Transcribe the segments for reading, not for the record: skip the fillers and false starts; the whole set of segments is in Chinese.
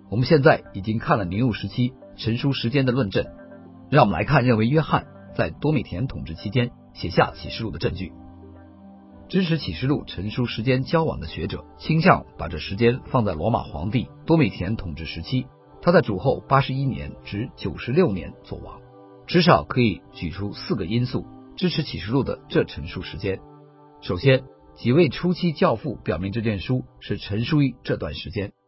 我们现在已经看了尼禄时期陈述时间的论证，让我们来看认为约翰在多米田统治期间写下启示录的证据。支持启示录陈述时间交往的学者倾向把这时间放在罗马皇帝多米田统治时期，他在主后81年至96年作王。至少可以举出4个因素支持启示录的这陈述时间。首先，几位初期教父表明这卷书是陈述于这段时间，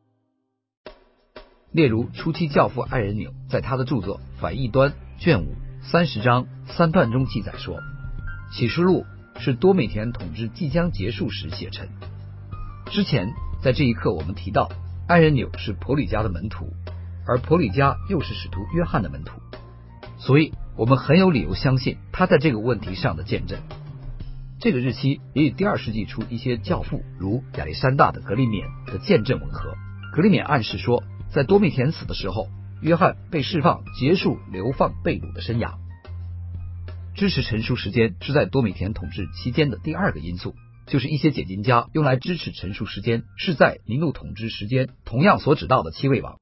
例如初期教父爱人纽在他的著作《反异端》卷5 30章3段中记载说，启示录是多米田统治即将结束时写成。之前在这一课我们提到，爱人纽是婆吕家的门徒，而婆吕家又是使徒约翰的门徒，所以我们很有理由相信他在这个问题上的见证。这个日期也与第2世纪初一些教父如亚历山大的格里勉的见证吻合。格里勉暗示说，在多米田死的时候，约翰被释放，结束流放被掳的生涯。支持陈述时间是在多米田统治期间的第2个因素，就是一些解经家用来支持陈述时间是在尼禄统治时间同样所指到的7位王。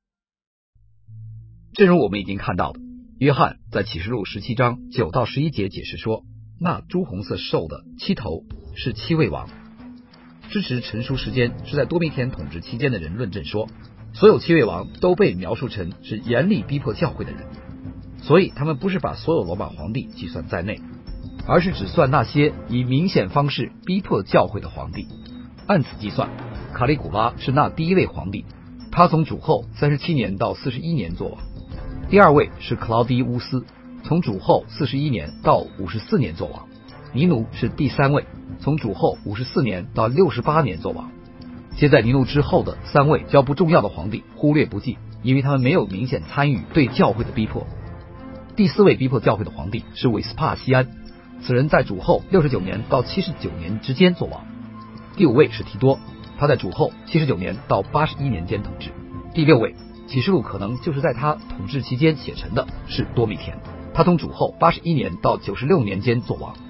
正如我们已经看到的，约翰在启示录17章9到11节解释说，那朱红色兽的7头是7位王。支持陈述时间是在多米田统治期间的人论证说，所有7位王都被描述成是严厉逼迫教会的人，所以他们不是把所有罗马皇帝计算在内，而是只算那些以明显方式逼迫教会的皇帝。按此计算，卡里古拉是那第1位皇帝，他从主后37年到41年作王。第2位是克劳狄乌斯，从主后41年到54年作王。尼奴是第3位，从主后54年到68年作王。接在尼禄之后的3位较不重要的皇帝忽略不计，因为他们没有明显参与对教会的逼迫。第4位逼迫教会的皇帝是韦斯帕西安，此人在主后69年到79年之间作王。第5位是提多，他在主后79年到81年间统治。第6位，启示录可能就是在他统治期间写成的，是多米田，他从主后81年到96年间作王。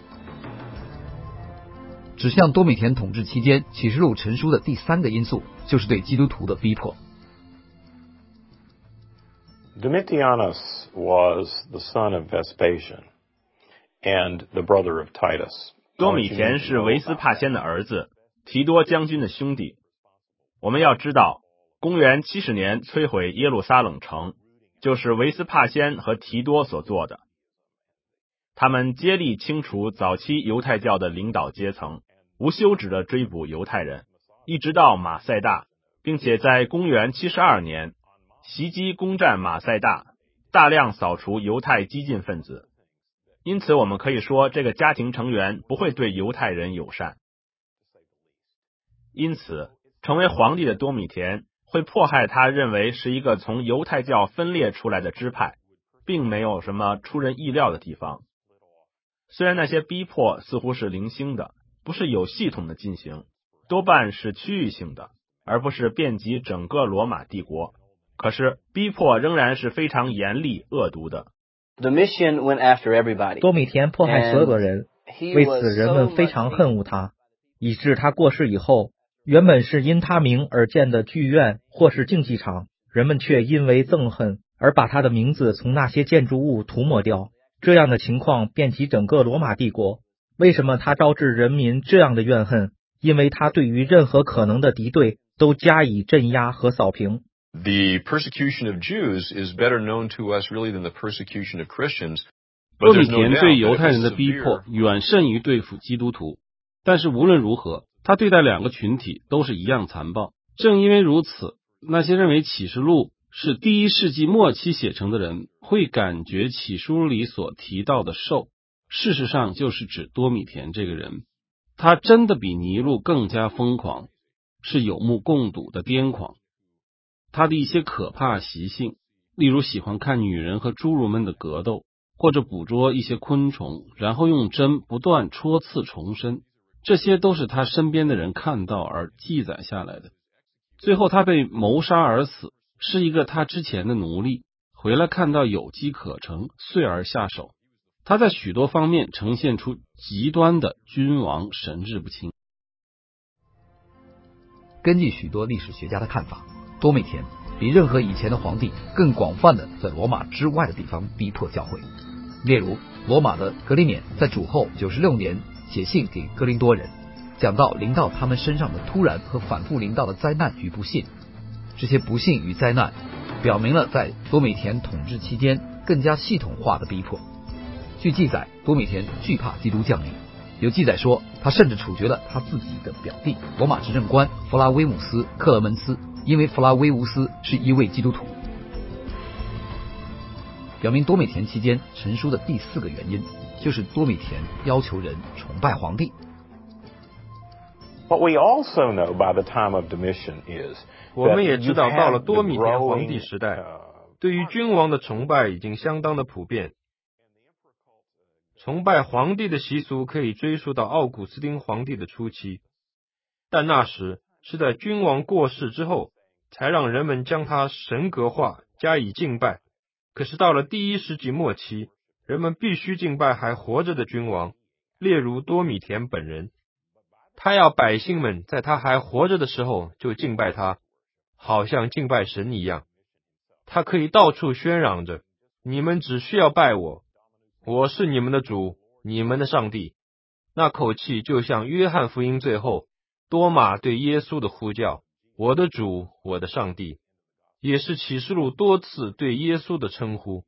指向多米田统治期间启示录陈书的第3个因素，就是对基督徒的逼迫。 Domitianus was the son of Vespasian and the brother of Titus. 多米田是维斯帕先的儿子，提多将军的兄弟。我们要知道，公元70年摧毁耶路撒冷城，就是维斯帕先和提多所做的。他们接力清除早期犹太教的领导阶层，无休止地追捕犹太人，一直到马赛大，并且在公元72年袭击攻占马赛大，大量扫除犹太激进分子。因此我们可以说，这个家庭成员不会对犹太人友善。因此成为皇帝的多米田会迫害他认为是一个从犹太教分裂出来的支派，并没有什么出人意料的地方。虽然那些逼迫似乎是零星的，不是有系统的进行，多半是区域性的，而不是遍及整个罗马帝国，可是逼迫仍然是非常严厉恶毒的。 多米田迫害所有的人，为此人们非常恨恶他，以致他过世以后，原本是因他名而建的剧院或是竞技场，人们却因为憎恨而把他的名字从那些建筑物涂抹掉。这样的情况遍及整个罗马帝国。为什么他招致人民这样的怨恨？因为他对于任何可能的敌对都加以镇压和扫平。 The persecution of Jews is better known to us really than the persecution of Christians. 多米田对犹太人的逼迫远胜于对付基督徒，但是无论如何，他对待2个群体都是一样残暴。正因为如此，那些认为启示录是第1世纪末期写成的人，会感觉启示录里所提到的兽，事实上就是指多米田这个人。他真的比尼禄更加疯狂，是有目共睹的癫狂。他的一些可怕习性，例如喜欢看女人和侏儒们的格斗，或者捕捉一些昆虫，然后用针不断戳刺重生，这些都是他身边的人看到而记载下来的。最后他被谋杀而死，是一个他之前的奴隶，回来看到有机可乘，遂而下手。他在许多方面呈现出极端的君王神志不清。 根据许多历史学家的看法， 多美田比任何以前的皇帝更广泛的在罗马之外的地方逼迫教会。例如，罗马的格里勉在主后96年写信给哥林多人，讲到临到他们身上的突然和反复临到的灾难与不幸。这些不幸与灾难表明了在多美田统治期间更加系统化的逼迫。据记载，多美田惧怕基督降临，有记载说他甚至处决了他自己的表弟罗马执政官弗拉威姆斯·克勒门斯，因为弗拉威乌斯是一位基督徒。表明多美田期间成书的第4个原因，就是多美田要求人崇拜皇帝。 What we also know by the time of Domitian is 我们也知道，到了多米田皇帝时代，对于君王的崇拜已经相当的普遍。崇拜皇帝的习俗可以追溯到奥古斯丁皇帝的初期，但那时是在君王过世之后，才让人们将他神格化，加以敬拜。可是到了第1世纪末期，人们必须敬拜还活着的君王，例如多米田本人。他要百姓们在他还活着的时候就敬拜他，好像敬拜神一样。他可以到处喧嚷着，你们只需要拜我，我是你们的主，你们的上帝。那口气就像约翰福音最后多马对耶稣的呼叫，我的主，我的上帝，也是启示录多次对耶稣的称呼。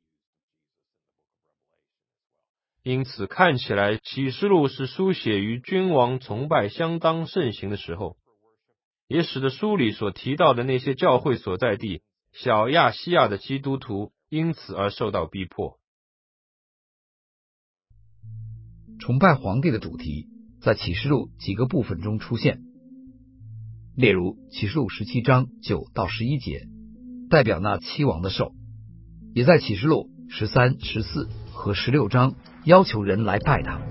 因此看起来启示录是书写于君王崇拜相当盛行的时候，也使得书里所提到的那些教会所在地小亚细亚的基督徒因此而受到逼迫。 崇拜皇帝的主题在启示录几个部分中出现，例如启示录17章9到11节代表那7王的兽，也在启示录13、14和16章要求人来拜他。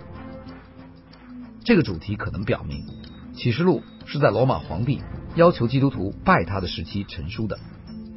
这个主题可能表明启示录是在罗马皇帝要求基督徒拜他的时期成书的。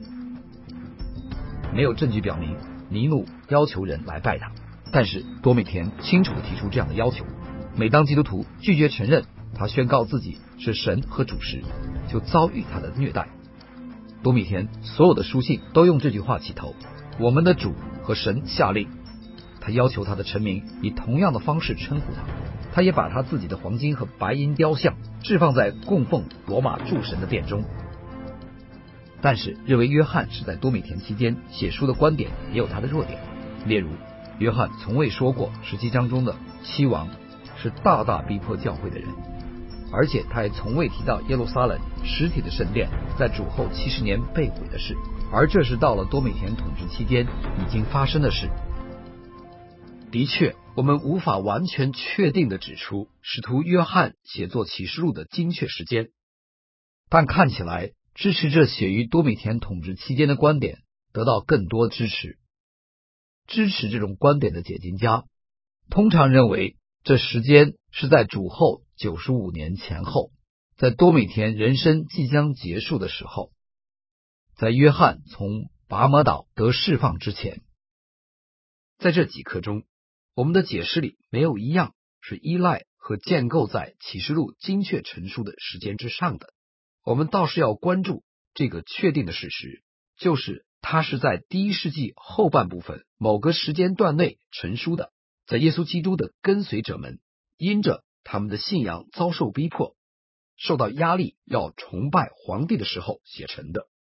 没有证据表明尼禄要求人来拜他，但是多美田清楚地提出这样的要求。每当基督徒拒绝承认他宣告自己是神和主时，就遭遇他的虐待。多美田所有的书信都用这句话起头，我们的主和神下令。他要求他的臣民以同样的方式称呼他，他也把他自己的黄金和白银雕像置放在供奉罗马诸神的殿中。但是认为约翰是在多美田期间写书的观点也有他的弱点，例如约翰从未说过17章中的7王是大大逼迫教会的人，而且他也从未提到耶路撒冷实体的圣殿在主后70年被毁的事，而这是到了多美田统治期间已经发生的事。的确，我们无法完全确定地指出使徒约翰写作启示录的精确时间，但看起来支持这写于多美田统治期间的观点得到更多支持。支持这种观点的解经家通常认为这时间是在主后95年前后，在多美田人生即将结束的时候，在约翰从拔摩岛得释放之前。在这几课中，我们的解释里没有一样是依赖和建构在启示录精确陈述的时间之上的。我们倒是要关注这个确定的事实，就是它是在第1世纪后半部分某个时间段内陈述的，在耶稣基督的跟随者们因着他们的信仰遭受逼迫，受到压力要崇拜皇帝的时候写成的。